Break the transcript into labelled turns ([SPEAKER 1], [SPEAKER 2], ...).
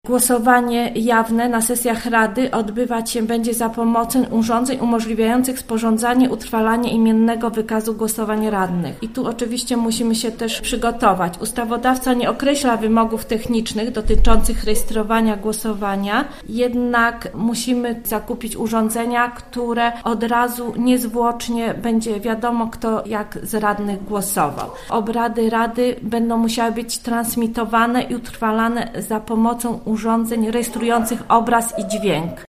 [SPEAKER 1] Głosowanie jawne na sesjach Rady odbywać się będzie za pomocą urządzeń umożliwiających sporządzanie, utrwalanie imiennego wykazu głosowań radnych. I tu oczywiście musimy się też przygotować. Ustawodawca nie określa wymogów technicznych dotyczących rejestrowania głosowania, jednak musimy zakupić urządzenia, które od razu niezwłocznie będzie wiadomo, kto jak z radnych głosował. Obrady Rady będą musiały być transmitowane i utrwalane za pomocą urządzeń rejestrujących obraz i dźwięk.